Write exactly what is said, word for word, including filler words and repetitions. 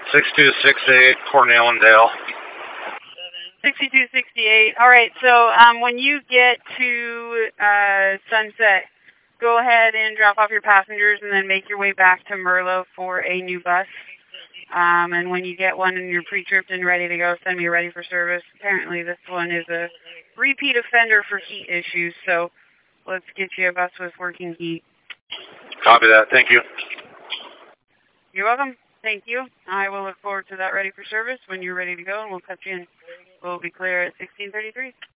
six two six eight, Cornell and Dale. sixty-two sixty-eight. All right, so um, when you get to uh, Sunset, go ahead and drop off your passengers and then make your way back to Merlo for a new bus. Um, and when you get one and you're pre-tripped and ready to go, send me ready for service. Apparently this one is a repeat offender for heat issues, so let's get you a bus with working heat. Copy that. Thank you. You're welcome. Thank you. I will look forward to that ready for service when you're ready to go, and we'll cut you in. We'll be clear at sixteen thirty-three.